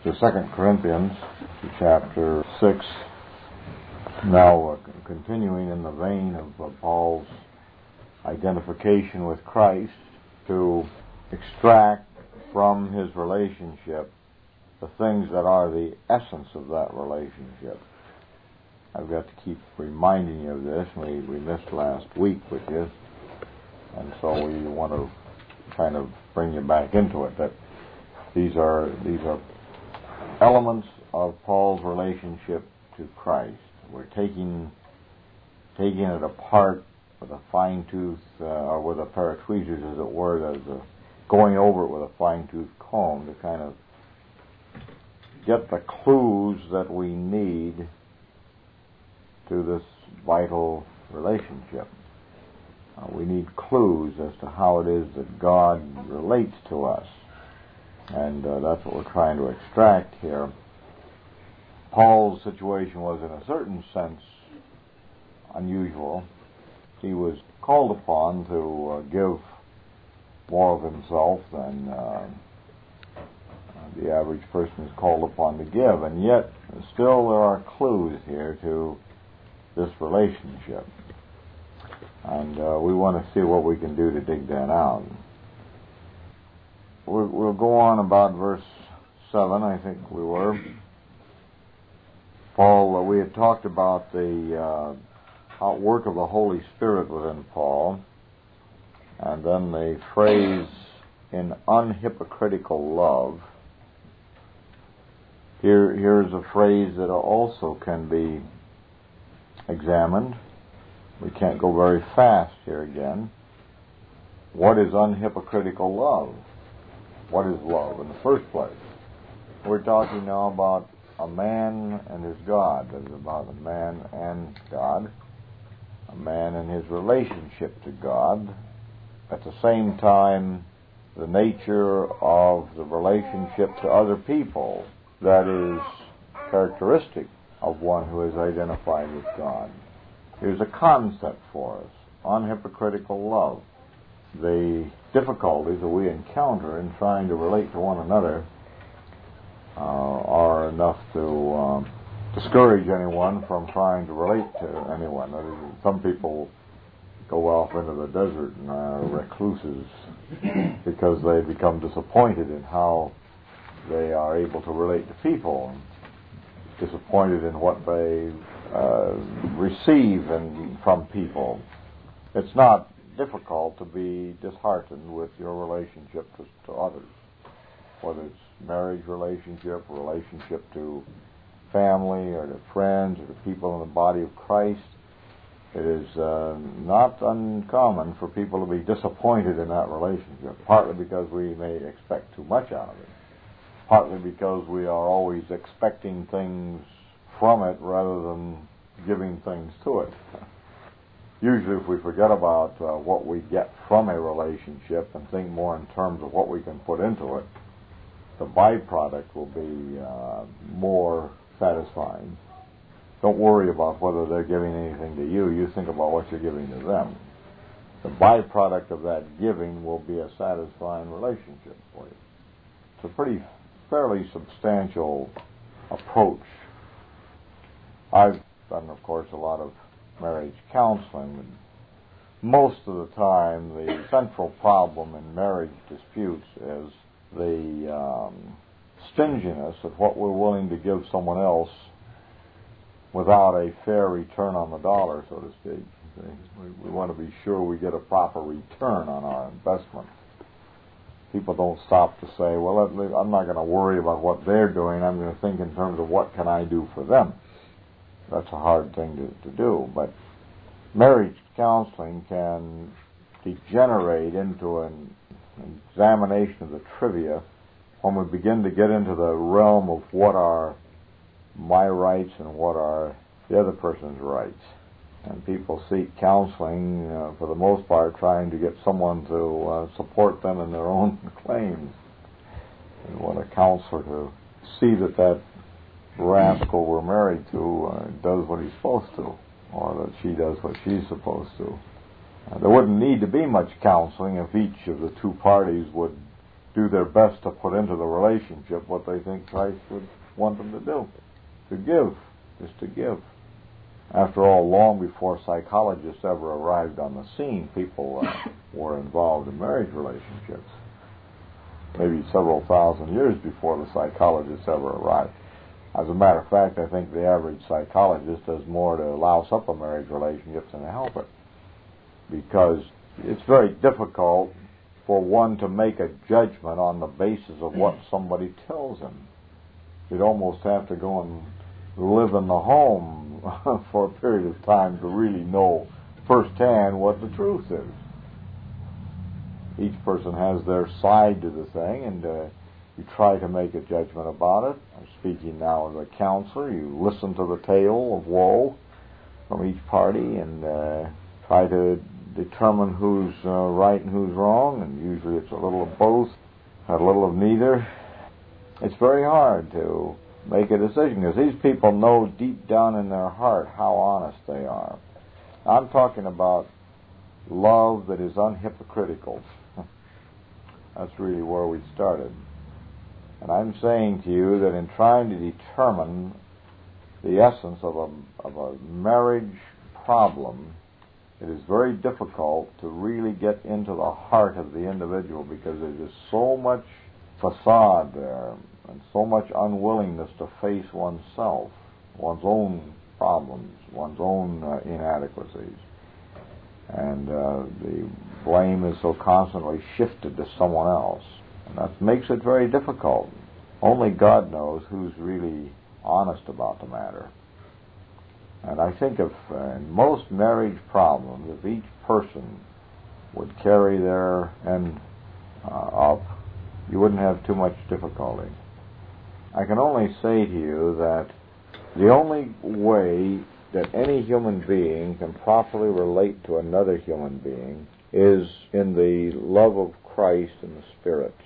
to 2 Corinthians chapter 6, now continuing in the vein of Paul's identification with Christ, to extract from his relationship the things that are the essence of that relationship. I've got to keep reminding you of this. We missed last week with you, and so we want to kind of bring you back into it. That these are elements of Paul's relationship to Christ. We're taking it apart with a fine tooth, or with a pair of tweezers, as it were, going over it with a fine tooth comb to kind of get the clues that we need to this vital relationship. We need clues as to how it is that God relates to us. And that's what we're trying to extract here. Paul's situation was, in a certain sense, unusual. He was called upon to give more of himself than the average person is called upon to give. And yet, still there are clues here to this relationship. And we want to see what we can do to dig that out. We'll go on about verse 7, I think we were. Paul, we had talked about the outwork of the Holy Spirit within Paul, and then the phrase, in unhypocritical love. Here's a phrase that also can be examined. We can't go very fast here again. What is unhypocritical love? What is love in the first place? We're talking now about a man and his God. It's about a man and God. A man and his relationship to God. At the same time, the nature of the relationship to other people that is characteristic of one who is identified with God. Here's a concept for us: unhypocritical love. The difficulties that we encounter in trying to relate to one another are enough to discourage anyone from trying to relate to anyone. Some people go off into the desert and are recluses because they become disappointed in how they are able to relate to people, and disappointed in what they receive from people. It's not difficult to be disheartened with your relationship to others, whether it's marriage relationship to family, or to friends, or to people in the body of Christ. It is not uncommon for people to be disappointed in that relationship, partly because we may expect too much out of it, partly because we are always expecting things from it rather than giving things to it. Usually, if we forget about what we get from a relationship and think more in terms of what we can put into it, the byproduct will be more satisfying. Don't worry about whether they're giving anything to you. You think about what you're giving to them. The byproduct of that giving will be a satisfying relationship for you. It's a fairly substantial approach. I've done, of course, a lot of marriage counseling, and most of the time the central problem in marriage disputes is the stinginess of what we're willing to give someone else without a fair return on the dollar, so to speak. We want to be sure we get a proper return on our investment. People don't stop to say, well, I'm not going to worry about what they're doing. I'm going to think in terms of what can I do for them. That's a hard thing to do. But marriage counseling can degenerate into an examination of the trivia when we begin to get into the realm of what are my rights and what are the other person's rights. And people seek counseling, for the most part, trying to get someone to support them in their own claims. They want a counselor to see that rascal we're married to does what he's supposed to, or that she does what she's supposed to. There wouldn't need to be much counseling if each of the two parties would do their best to put into the relationship what they think Christ would want them to do. To give, just to give. After all, long before psychologists ever arrived on the scene, people were involved in marriage relationships. Maybe several thousand years before the psychologists ever arrived. As a matter of fact, I think the average psychologist does more to louse up a marriage relationship than to help it. Because it's very difficult for one to make a judgment on the basis of what somebody tells him. You'd almost have to go and live in the home for a period of time to really know firsthand what the truth is. Each person has their side to the thing, and you try to make a judgment about it. I'm speaking now as a counselor. You listen to the tale of woe from each party and try to determine who's right and who's wrong, and usually it's a little of both, a little of neither. It's very hard to make a decision because these people know deep down in their heart how honest they are. I'm talking about love that is unhypocritical. That's really where we started. And I'm saying to you that in trying to determine the essence of a marriage problem, it is very difficult to really get into the heart of the individual because there's just so much facade there and so much unwillingness to face oneself, one's own problems, one's own inadequacies. And the blame is so constantly shifted to someone else. And that makes it very difficult. Only God knows who's really honest about the matter. And I think if in most marriage problems, if each person would carry their end up, you wouldn't have too much difficulty. I can only say to you that the only way that any human being can properly relate to another human being is in the love of Christ and the Spirit.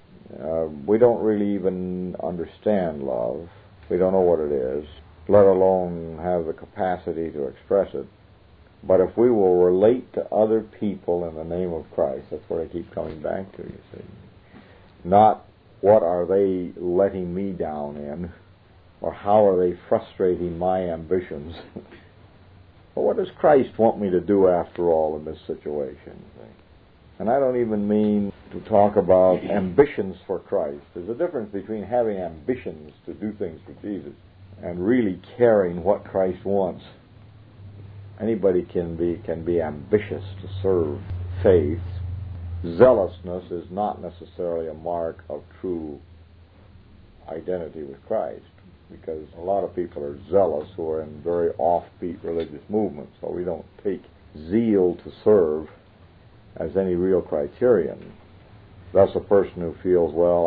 We don't really even understand love. We don't know what it is, let alone have the capacity to express it. But if we will relate to other people in the name of Christ, that's what I keep coming back to, you see. Not what are they letting me down in, or how are they frustrating my ambitions. But what does Christ want me to do after all in this situation? And I don't even mean to talk about ambitions for Christ. There's a difference between having ambitions to do things for Jesus and really caring what Christ wants. Anybody can be ambitious to serve faith. Zealousness is not necessarily a mark of true identity with Christ, because a lot of people are zealous who are in very offbeat religious movements, so we don't take zeal to serve as any real criterion. Thus a person who feels, well,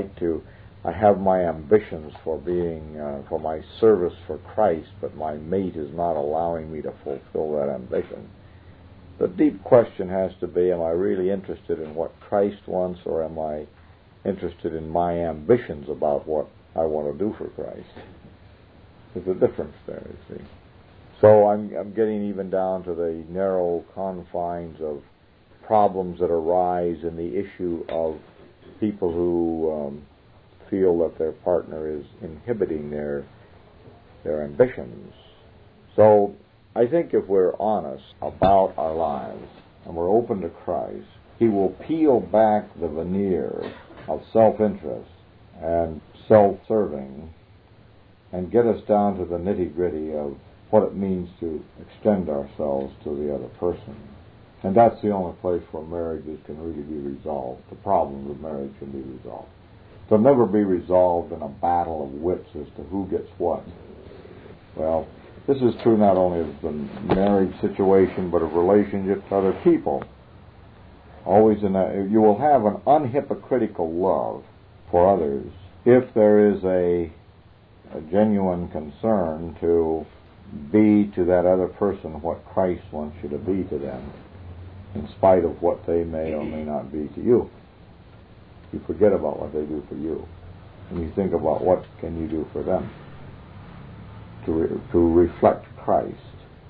I have my ambitions for for my service for Christ, but my mate is not allowing me to fulfill that ambition. The deep question has to be, am I really interested in what Christ wants, or am I interested in my ambitions about what I want to do for Christ? There's a difference there, you see. So I'm getting even down to the narrow confines of problems that arise in the issue of people who feel that their partner is inhibiting their ambitions. So I think if we're honest about our lives and we're open to Christ, He will peel back the veneer of self-interest and self-serving and get us down to the nitty-gritty of what it means to extend ourselves to the other person. And that's the only place where marriages can really be resolved. The problems of marriage can be resolved. They'll never be resolved in a battle of wits as to who gets what. Well, this is true not only of the marriage situation, but of relationships to other people. Always you will have an unhypocritical love for others if there is a genuine concern to be to that other person what Christ wants you to be to them, in spite of what they may or may not be to you. You forget about what they do for you, and you think about what can you do for them to reflect Christ.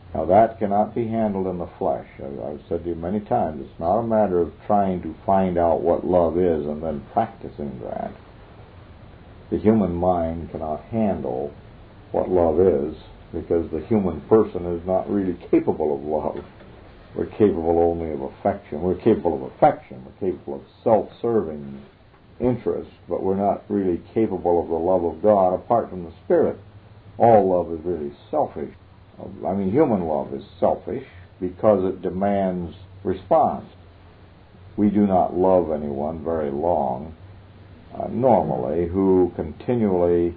Now that cannot be handled in the flesh. I've said to you many times, it's not a matter of trying to find out what love is and then practicing that. The human mind cannot handle what love is because the human person is not really capable of love. We're capable only of affection. We're capable of affection. We're capable of self-serving interest, but we're not really capable of the love of God apart from the Spirit. All love is really selfish. I mean, human love is selfish because it demands response. We do not love anyone very long, normally, who continually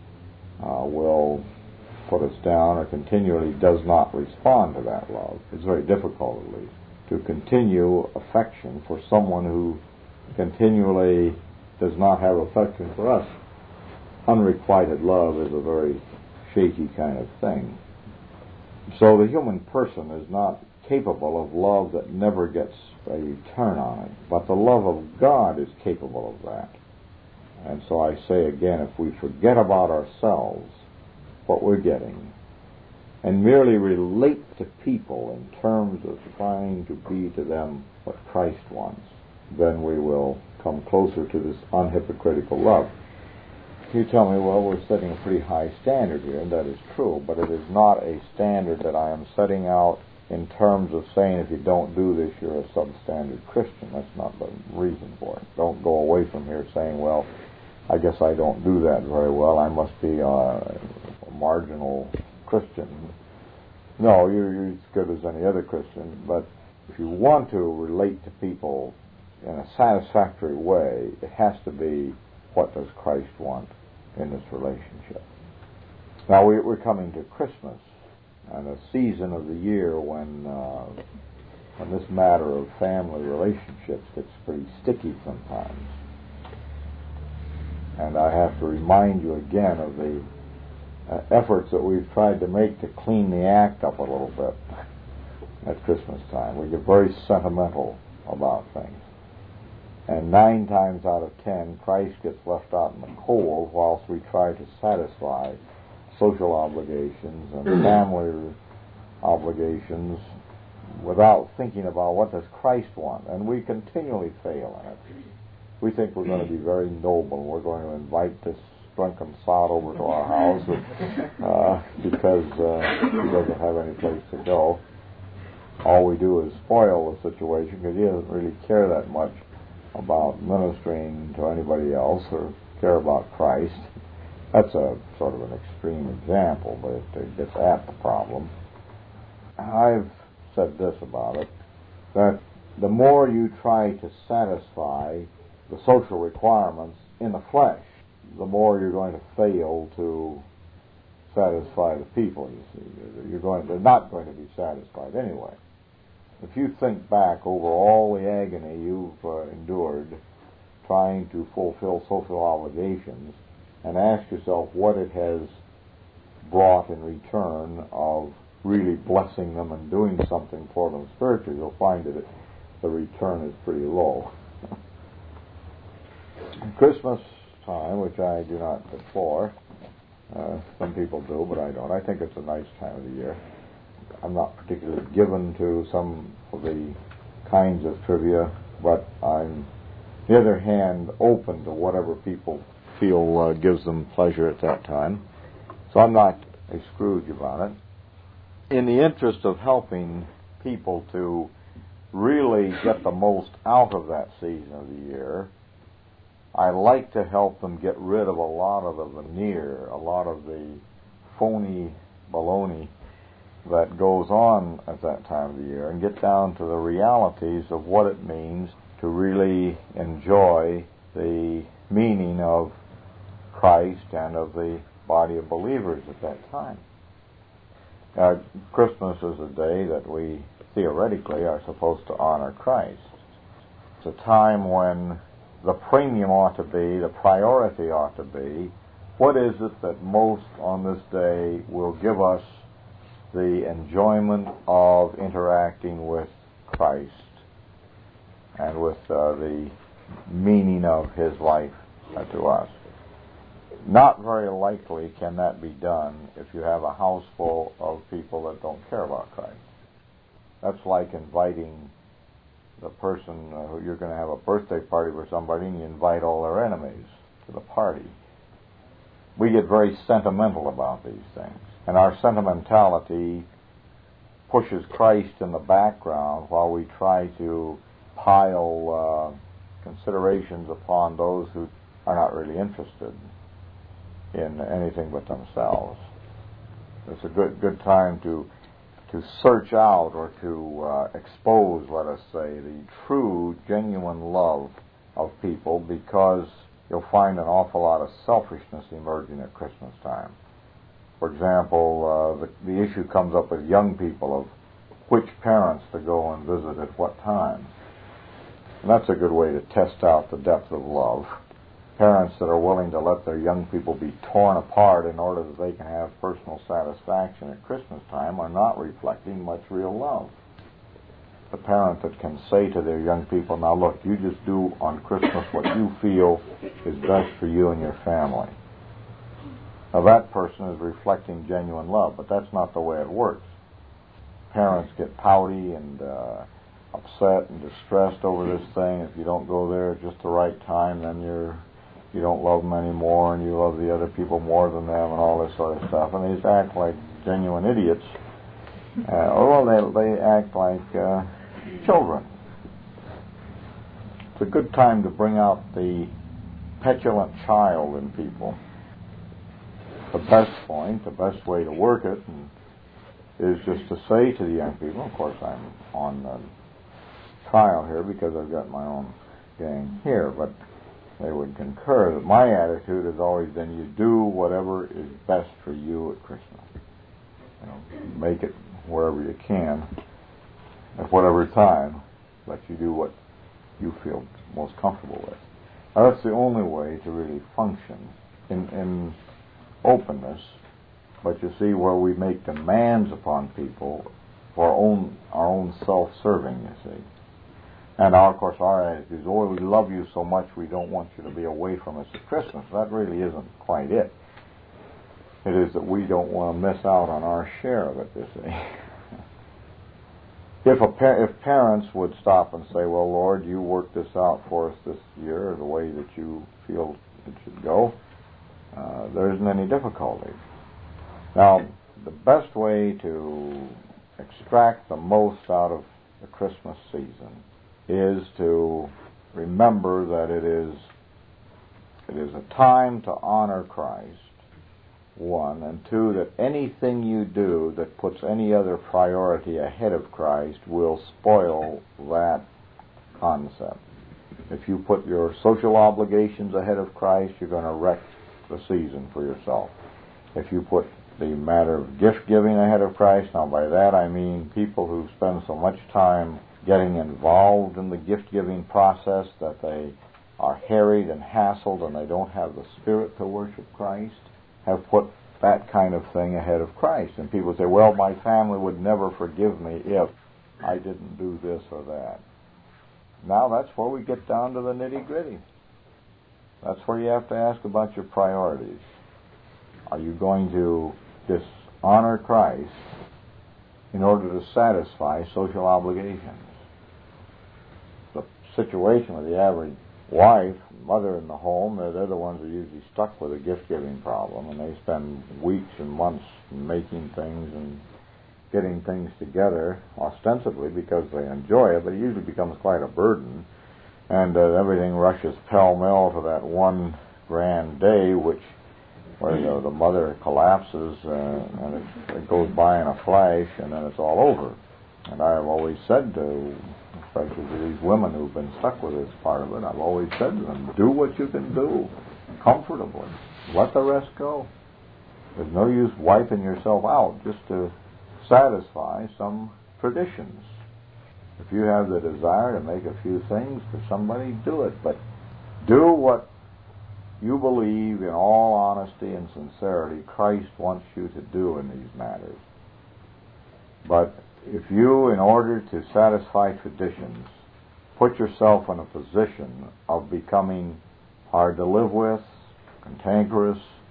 will put us down or continually does not respond to that love. It's very difficult, at least, to continue affection for someone who continually does not have affection for us. Unrequited love is a very shaky kind of thing. So the human person is not capable of love that never gets a return on it. But the love of God is capable of that. And so I say again, if we forget about ourselves, what we're getting, and merely relate to people in terms of trying to be to them what Christ wants, then we will come closer to this unhypocritical love. You tell me, well, we're setting a pretty high standard here, and that is true, but it is not a standard that I am setting out in terms of saying if you don't do this, you're a substandard Christian. That's not the reason for it. Don't go away from here saying, well, I guess I don't do that very well. I must be a marginal Christian. No, you're as good as any other Christian, but if you want to relate to people in a satisfactory way, it has to be, what does Christ want in this relationship? Now, we're coming to Christmas, and a season of the year when this matter of family relationships gets pretty sticky sometimes. And I have to remind you again of the efforts that we've tried to make to clean the act up a little bit at Christmas time. We get very sentimental about things. And 9 times out of 10, Christ gets left out in the cold whilst we try to satisfy social obligations and family obligations without thinking about what does Christ want. And we continually fail in it. We think we're going to be very noble. We're going to invite this drunken sot over to our house because he doesn't have any place to go. All we do is spoil the situation because he doesn't really care that much about ministering to anybody else or care about Christ. That's a sort of an extreme example, but it gets at the problem. I've said this about it, that the more you try to satisfy the social requirements in the flesh, the more you're going to fail to satisfy the people, you see. They're not going to be satisfied anyway. If you think back over all the agony you've endured trying to fulfill social obligations and ask yourself what it has brought in return of really blessing them and doing something for them spiritually, you'll find that the return is pretty low. Christmas time, which I do not deplore, some people do, but I don't. I think it's a nice time of the year. I'm not particularly given to some of the kinds of trivia, but I'm, on the other hand, open to whatever people feel gives them pleasure at that time. So I'm not a Scrooge about it. In the interest of helping people to really get the most out of that season of the year, I like to help them get rid of a lot of the veneer, a lot of the phony baloney that goes on at that time of the year, and get down to the realities of what it means to really enjoy the meaning of Christ and of the body of believers at that time. Christmas is a day that we theoretically are supposed to honor Christ. It's a time when the premium ought to be, the priority ought to be, what is it that most on this day will give us the enjoyment of interacting with Christ and with the meaning of His life to us. not very likely can that be done if you have a house full of people that don't care about Christ. That's like inviting the person who you're going to have a birthday party for somebody, and you invite all their enemies to the party. We get very sentimental about these things, and our sentimentality pushes Christ in the background while we try to pile considerations upon those who are not really interested in anything but themselves. It's a good time to search out or to expose, let us say, the true, genuine love of people, because you'll find an awful lot of selfishness emerging at Christmas time. For example, the issue comes up with young people of which parents to go and visit at what time. And that's a good way to test out the depth of love. Parents that are willing to let their young people be torn apart in order that they can have personal satisfaction at Christmas time are not reflecting much real love. The parent that can say to their young people, now look, you just do on Christmas what you feel is best for you and your family. Now that person is reflecting genuine love, but that's not the way it works. Parents get pouty and upset and distressed over this thing. If you don't go there at just the right time, then you don't love them anymore, and you love the other people more than them, and all this sort of stuff. And they just act like genuine idiots. They act like children. It's a good time to bring out the petulant child in people. The best way to work it is just to say to the young people, of course I'm on trial here because I've got my own gang here, but they would concur that my attitude has always been, you do whatever is best for you at Christmas. Make it wherever you can, at whatever time, but you do what you feel most comfortable with. Now, that's the only way to really function in openness. But you see, where we make demands upon people for our own self-serving, you see. And of course our attitude is, we love you so much we don't want you to be away from us at Christmas. That really isn't quite it. It is that we don't want to miss out on our share of it, you see. If parents would stop and say, well, Lord, you worked this out for us this year the way that you feel it should go, there isn't any difficulty. Now, the best way to extract the most out of the Christmas season is to remember that it is a time to honor Christ, one, and two, that anything you do that puts any other priority ahead of Christ will spoil that concept. If you put your social obligations ahead of Christ, you're going to wreck the season for yourself. If you put the matter of gift giving ahead of Christ, now by that I mean people who spend so much time getting involved in the gift-giving process that they are harried and hassled and they don't have the spirit to worship Christ, have put that kind of thing ahead of Christ. And people say, well, my family would never forgive me if I didn't do this or that. Now that's where we get down to the nitty-gritty. That's where you have to ask about your priorities. Are you going to dishonor Christ in order to satisfy social obligations? The situation with the average wife, mother in the home, they're the ones who are usually stuck with a gift-giving problem, and they spend weeks and months making things and getting things together, ostensibly because they enjoy it, but it usually becomes quite a burden, and everything rushes pell-mell to that one grand day, where the mother collapses and it goes by in a flash, and then it's all over. And I have always said to, especially to these women who've been stuck with this part of it, I've always said to them, do what you can do comfortably. Let the rest go. There's no use wiping yourself out just to satisfy some traditions. If you have the desire to make a few things for somebody, do it. But do what you believe in all honesty and sincerity Christ wants you to do in these matters. But if you, in order to satisfy traditions, put yourself in a position of becoming hard to live with, cantankerous,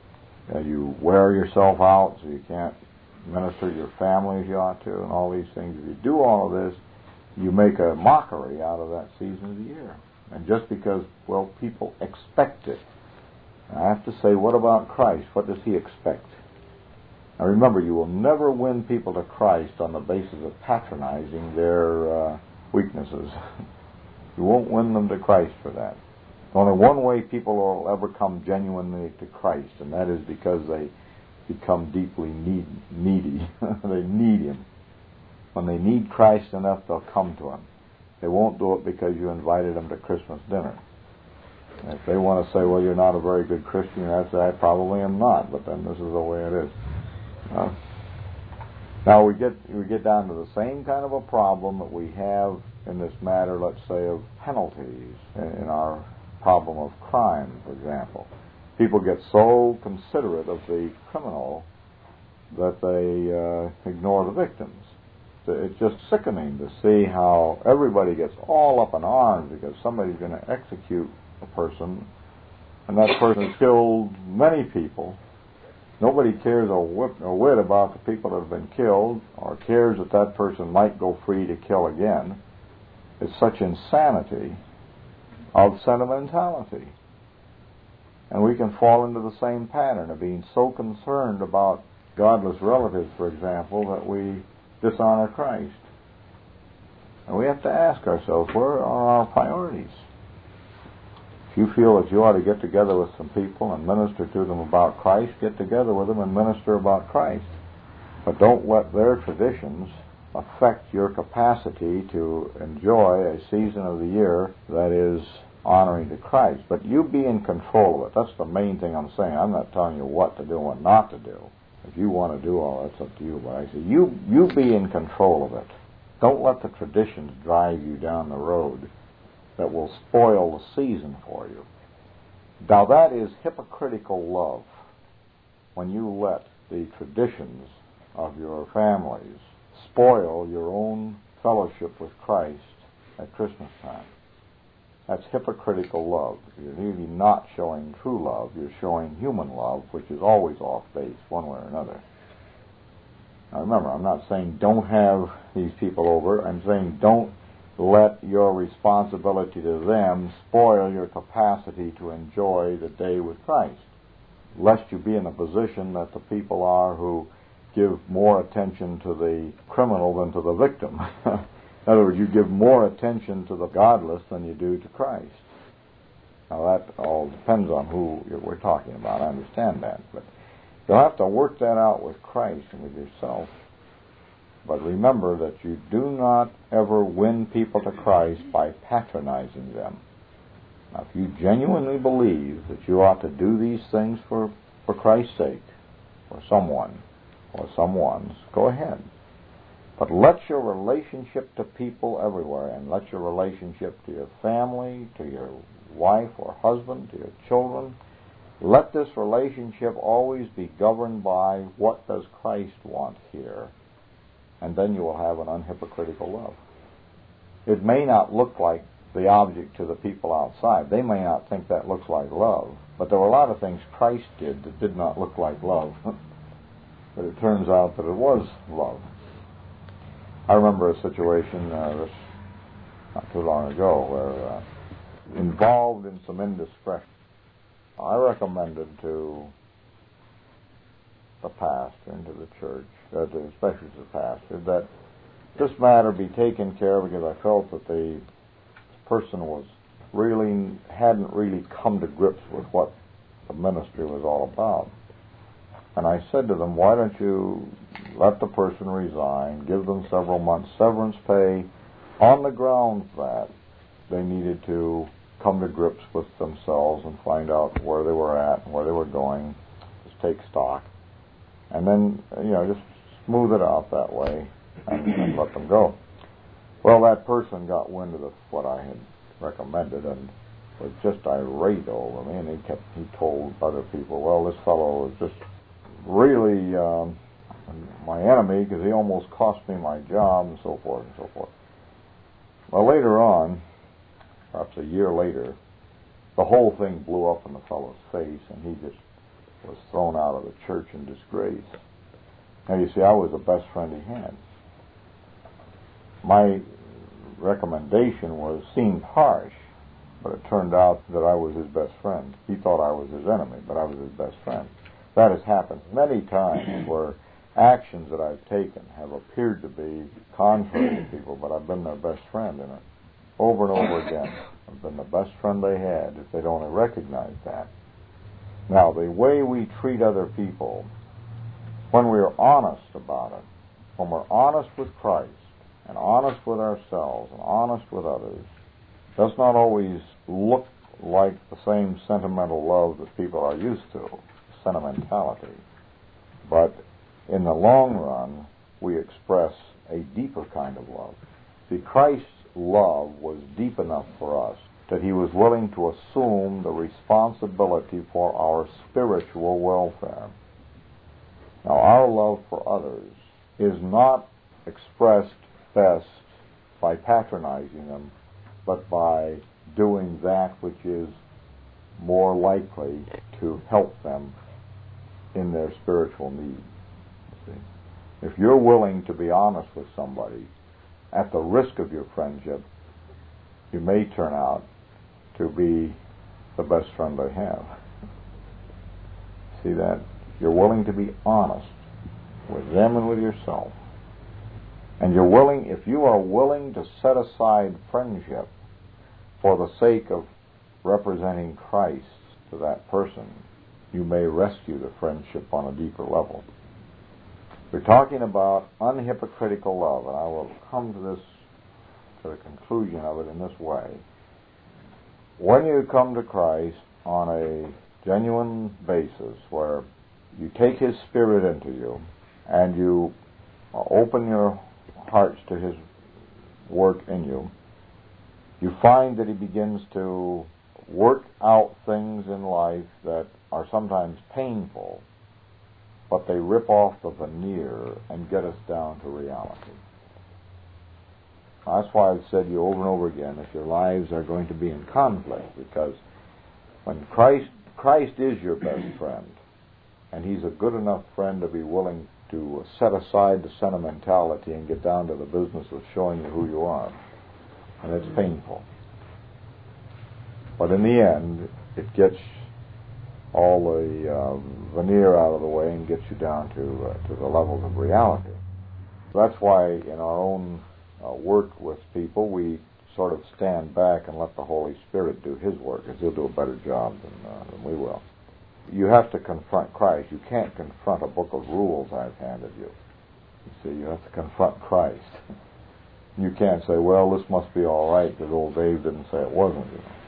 You wear yourself out so you can't minister to your family as you ought to, and all these things. If you do all of this, you make a mockery out of that season of the year. And just because, well, people expect it. I have to say, what about Christ? What does He expect? Now remember, you will never win people to Christ on the basis of patronizing their weaknesses. You won't win them to Christ for that. Only one way people will ever come genuinely to Christ, and that is because they become deeply needy. They need Him. When they need Christ enough, they'll come to Him. They won't do it because you invited them to Christmas dinner. If they want to say, well, you're not a very good Christian, I probably am not, but then this is the way it is. Now we get down to the same kind of a problem that we have in this matter, let's say, of penalties in our problem of crime, for example. People get so considerate of the criminal that they ignore the victims. It's just sickening to see how everybody gets all up in arms because somebody's going to execute a person, and that person has killed many people. Nobody cares a whit about the people that have been killed, or cares that that person might go free to kill again. It's such insanity of sentimentality. And we can fall into the same pattern of being so concerned about godless relatives, for example, that we dishonor Christ. And we have to ask ourselves, where are our priorities? If you feel that you ought to get together with some people and minister to them about Christ, get together with them and minister about Christ. But don't let their traditions affect your capacity to enjoy a season of the year that is honoring to Christ. But you be in control of it. That's the main thing I'm saying. I'm not telling you what to do and what not to do. If you want to do all that's up to you. But I say you be in control of it. Don't let the traditions drive you down the road that will spoil the season for you. Now that is hypocritical love, when you let the traditions of your families spoil your own fellowship with Christ at Christmas time. That's hypocritical love. You're really not showing true love. You're showing human love, which is always off base, one way or another. Now remember, I'm not saying don't have these people over. I'm saying don't let your responsibility to them spoil your capacity to enjoy the day with Christ, lest you be in a position that the people are who give more attention to the criminal than to the victim. In other words, you give more attention to the godless than you do to Christ. Now that all depends on who we're talking about. I understand that. But you'll have to work that out with Christ and with yourself. But remember that you do not ever win people to Christ by patronizing them. Now, if you genuinely believe that you ought to do these things for Christ's sake, for someone or someone's, go ahead. But let your relationship to people everywhere, and let your relationship to your family, to your wife or husband, to your children, let this relationship always be governed by what does Christ want here. And then you will have an unhypocritical love. It may not look like the object to the people outside. They may not think that looks like love. But there were a lot of things Christ did that did not look like love. But it turns out that it was love. I remember a situation not too long ago where involved in some indiscretion. I recommended to the pastor and to the church, especially to the pastor, that this matter be taken care of, because I felt that the person hadn't really come to grips with what the ministry was all about. And I said to them, why don't you let the person resign, give them several months severance pay, on the grounds that they needed to come to grips with themselves and find out where they were at and where they were going, just take stock. And then, just smooth it out that way and let them go. Well, that person got wind of what I had recommended and was just irate over me, and he told other people, well, this fellow is just really my enemy because he almost cost me my job, and so forth and so forth. Well, later on, perhaps a year later, the whole thing blew up in the fellow's face, and he just was thrown out of the church in disgrace. Now, you see, I was the best friend he had. My recommendation seemed harsh, but it turned out that I was his best friend. He thought I was his enemy, but I was his best friend. That has happened many times where actions that I've taken have appeared to be contrary to people, but I've been their best friend in it. Over and over again, I've been the best friend they had if they'd only recognized that. Now, the way we treat other people, when we're honest about it, when we're honest with Christ, and honest with ourselves, and honest with others, does not always look like the same sentimental love that people are used to, sentimentality. But in the long run, we express a deeper kind of love. See, Christ's love was deep enough for us that he was willing to assume the responsibility for our spiritual welfare. Now, our love for others is not expressed best by patronizing them, but by doing that which is more likely to help them in their spiritual need. See? If you're willing to be honest with somebody at the risk of your friendship, you may turn out to be the best friend they have. See that? You're willing to be honest with them and with yourself. And you're willing, if you are willing to set aside friendship for the sake of representing Christ to that person, you may rescue the friendship on a deeper level. We're talking about unhypocritical love, and I will come to the conclusion of it in this way. When you come to Christ on a genuine basis, where you take his Spirit into you, and you open your hearts to his work in you, you find that he begins to work out things in life that are sometimes painful, but they rip off the veneer and get us down to reality. That's why I've said to you over and over again, if your lives are going to be in conflict, because when Christ is your best friend, and he's a good enough friend to be willing to set aside the sentimentality and get down to the business of showing you who you are. And it's painful. But in the end, it gets all the veneer out of the way and gets you down to the levels of reality. That's why in our own work with people, we sort of stand back and let the Holy Spirit do his work, because he'll do a better job than we will. You have to confront Christ. You can't confront a book of rules I've handed you. You see, you have to confront Christ. You can't say, well, this must be all right because old Dave didn't say it wasn't.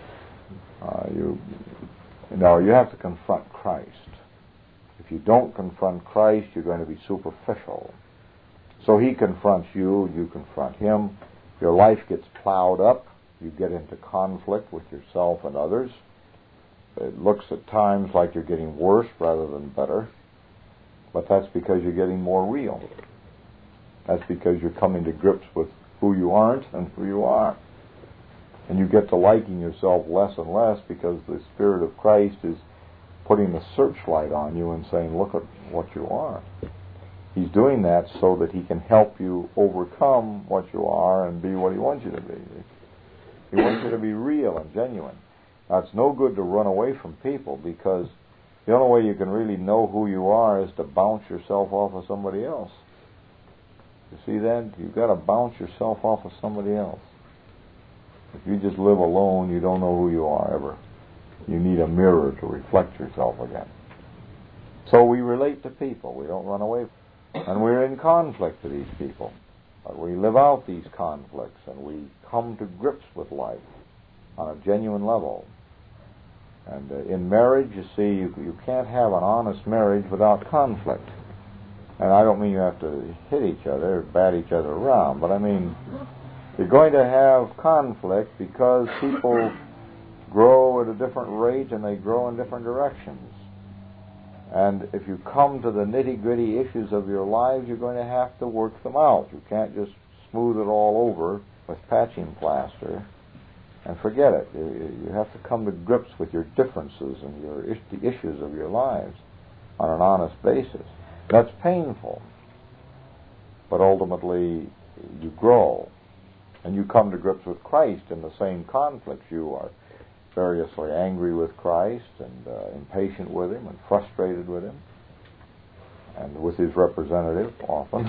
You have to confront Christ. If you don't confront Christ, you're going to be superficial. So he confronts you, you confront him. Your life gets plowed up. You get into conflict with yourself and others. It looks at times like you're getting worse rather than better, but that's because you're getting more real. That's because you're coming to grips with who you aren't and who you are. And you get to liking yourself less and less because the Spirit of Christ is putting the searchlight on you and saying, look at what you are. He's doing that so that he can help you overcome what you are and be what he wants you to be. He wants you to be real and genuine. Now, it's no good to run away from people, because the only way you can really know who you are is to bounce yourself off of somebody else. You see that? You've got to bounce yourself off of somebody else. If you just live alone, you don't know who you are ever. You need a mirror to reflect yourself again. So we relate to people. We don't run away. And we're in conflict with these people. But we live out these conflicts, and we come to grips with life on a genuine level. And in marriage, you see, you can't have an honest marriage without conflict. And I don't mean you have to hit each other or bat each other around, but I mean, you're going to have conflict because people grow at a different rate and they grow in different directions. And if you come to the nitty-gritty issues of your lives, you're going to have to work them out. You can't just smooth it all over with patching plaster and forget it. You have to come to grips with your differences and the issues of your lives. on an honest basis. That's painful, but ultimately you grow, and you come to grips with Christ in the same conflicts. You are variously angry with Christ and impatient with Him and frustrated with Him and with His representative often.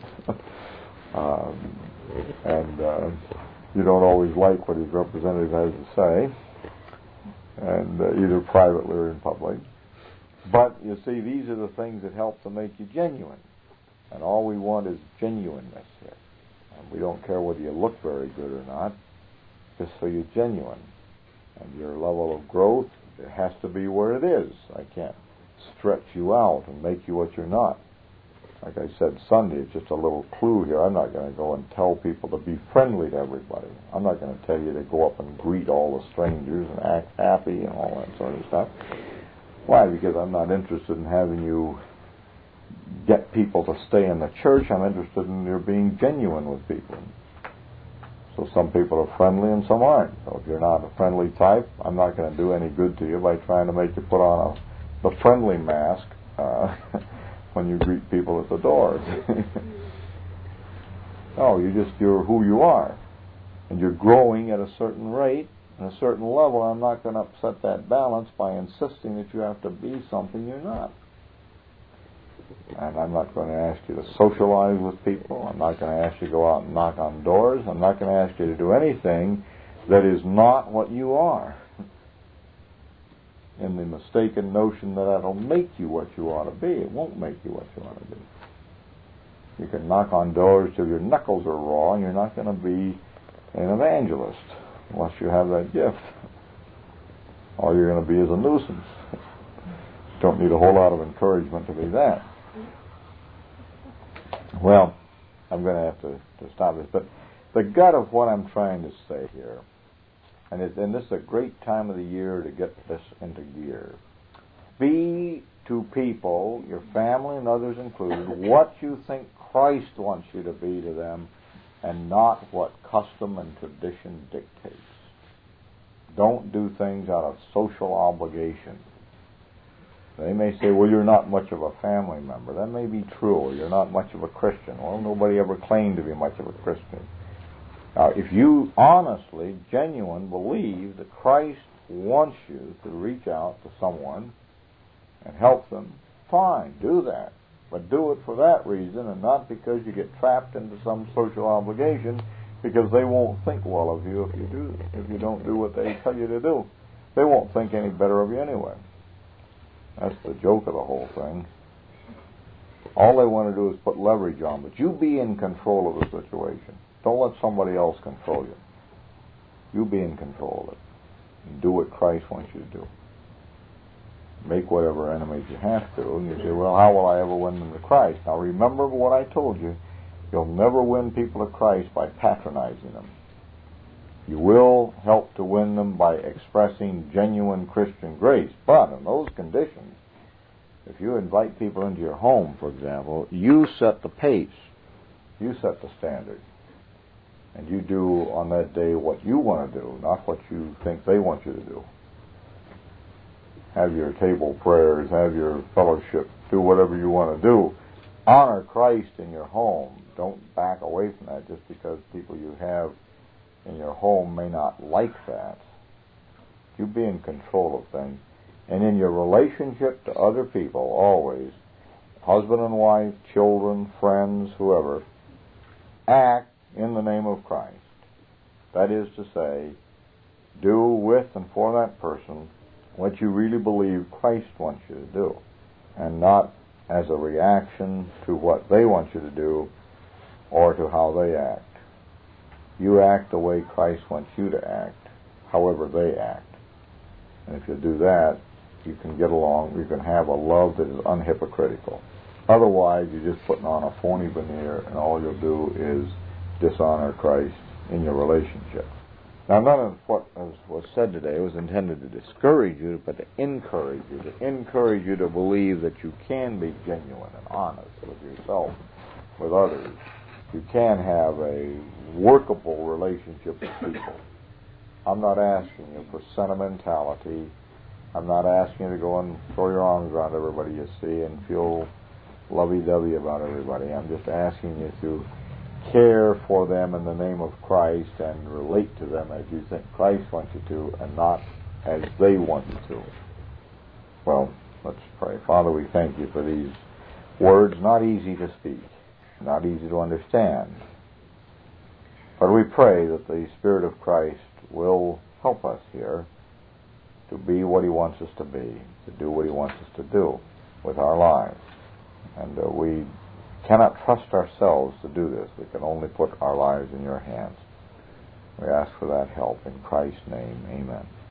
And you don't always like what His representative has to say, and either privately or in public. But, you see, these are the things that help to make you genuine. And all we want is genuineness here. And we don't care whether you look very good or not, just so you're genuine. And your level of growth, it has to be where it is. I can't stretch you out and make you what you're not. Like I said Sunday, it's just a little clue here. I'm not going to go and tell people to be friendly to everybody. I'm not going to tell you to go up and greet all the strangers and act happy and all that sort of stuff. Why? Because I'm not interested in having you get people to stay in the church. I'm interested in your being genuine with people. So some people are friendly and some aren't. So if you're not a friendly type, I'm not going to do any good to you by trying to make you put on the friendly mask when you greet people at the doors. No, you're who you are. And you're growing at a certain rate, at a certain level. I'm not going to upset that balance by insisting that you have to be something you're not. And I'm not going to ask you to socialize with people. I'm not going to ask you to go out and knock on doors. I'm not going to ask you to do anything that is not what you are, in the mistaken notion that that'll make you what you ought to be. It won't make you what you ought to be. You can knock on doors till your knuckles are raw, and you're not going to be an evangelist unless you have that gift. All you're going to be is a nuisance. Don't need a whole lot of encouragement to be that. Well, I'm going to have to stop this. But the gut of what I'm trying to say here, and this is a great time of the year to get this into gear. Be to people, your family and others included, what you think Christ wants you to be to them, and not what custom and tradition dictates. Don't do things out of social obligation. They may say, well, you're not much of a family member. That may be true. Or you're not much of a Christian. Well, nobody ever claimed to be much of a Christian. Now, if you honestly, genuine, believe that Christ wants you to reach out to someone and help them, fine, do that. But do it for that reason and not because you get trapped into some social obligation, because they won't think well of you if you don't do what they tell you to do. They won't think any better of you anyway. That's the joke of the whole thing. All they want to do is put leverage on, but you be in control of the situation. Don't let somebody else control you. You be in control of it. And do what Christ wants you to do. Make whatever enemies you have to. And you say, well, how will I ever win them to Christ? Now remember what I told you. You'll never win people to Christ by patronizing them. You will help to win them by expressing genuine Christian grace. But in those conditions, if you invite people into your home, for example, you set the pace. You set the standard. And you do on that day what you want to do, not what you think they want you to do. Have your table prayers, have your fellowship, do whatever you want to do. Honor Christ in your home. Don't back away from that just because people you have in your home may not like that. You be in control of things. And in your relationship to other people, always, husband and wife, children, friends, whoever, act in the name of Christ. That is to say, do with and for that person what you really believe Christ wants you to do, and not as a reaction to what they want you to do or to how they act. You act the way Christ wants you to act, however they act. And if you do that, you can get along, you can have a love that is unhypocritical. Otherwise, you're just putting on a phony veneer, and all you'll do is dishonor Christ in your relationship. Now, none of what was said today was intended to discourage you, but to encourage you to believe that you can be genuine and honest with yourself, with others. You can have a workable relationship with people. I'm not asking you for sentimentality I'm not asking you to go and throw your arms around everybody you see and feel lovey-dovey about everybody. I'm just asking you to care for them in the name of Christ and relate to them as you think Christ wants you to and not as they want you to. Well, let's pray. Father, we thank you for these words, not easy to speak, not easy to understand. But we pray that the Spirit of Christ will help us here to be what He wants us to be, to do what He wants us to do with our lives. And we cannot trust ourselves to do this. We can only put our lives in your hands. We ask for that help in Christ's name. Amen.